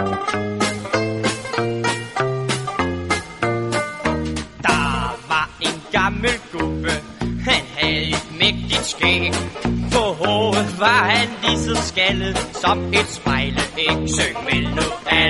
Der var en gammel gubbe, han havde et mægtigt skæg. På hovedet var han lige så skaldet som et spejleæg. Syng med nu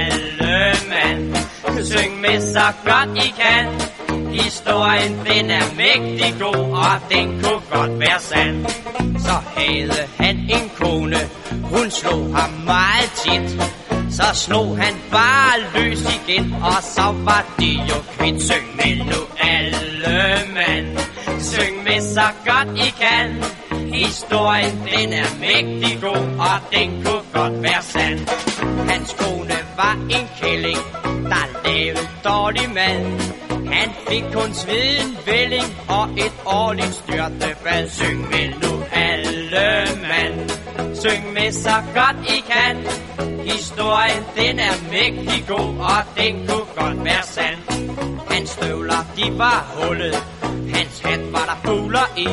alle mand, syng med så godt I kan. Historien den er mægtig god, og den kunne godt være sand. Så havde han en kone, hun slog ham meget tit. Så slog han bare løs igen, og så var det jo kvidt. Syng med nu alle mand, syng med så godt I kan. Historien den er mægtig god, og den kunne godt være sand. Hans kone var en kælling, der lavede dårlig mad. Han fik kun sveden vælling og et årligt styrtebad. Syng med nu alle mand, syng med så godt I kan. Historien den er mægtig god, og den kunne godt være sand. Hans støvler de var hullet, hans hat var der fugler i.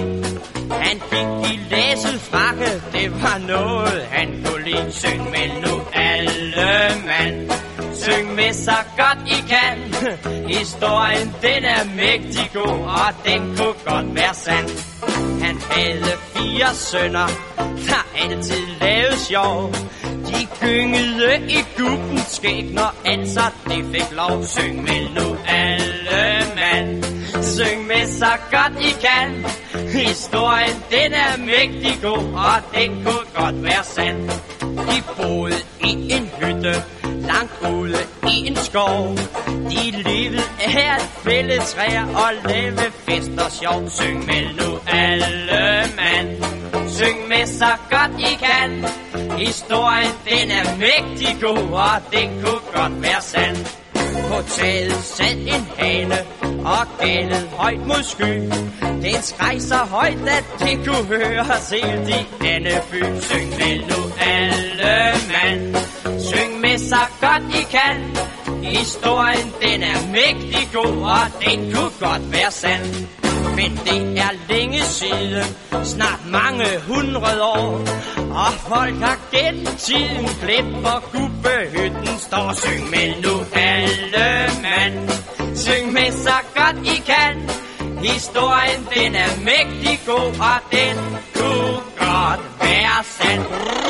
Han fik i læset frakke, det var noget han kunne lide. Syng med nu alle mand, syng med så godt I kan. Historien den er mægtig god, og den kunne godt være sand. Han havde 4 sønner, der altid lavede sjov. De gyngede i gubbens skæg, når altså det fik lov. Syng med nu alle mand, syng med så godt I kan. Historien den er mægtig god, og den kunne godt være sand. De boede i en hytte langt ude i en skov. De levede af at fælde træer og lave fest og sjov. Syng med nu alle mand, syng med så godt I kan. Historien den er mægtig god, og den kunne godt være sand. På taget sad en hane og galede højt mod sky. Den skreg så højt, at det kunne høres helt i Andeby. Syng med nu alle mand, syng med så godt I kan. Historien den er mægtig god, og den kunne godt være sand. Men det er længe siden, snart mange 100 år, og folk har gennem tiden glemt, hvor gubbehytten står. Syng med nu alle mand, syng med så godt I kan. Historien den er mægtig god, og den kunne godt være sand.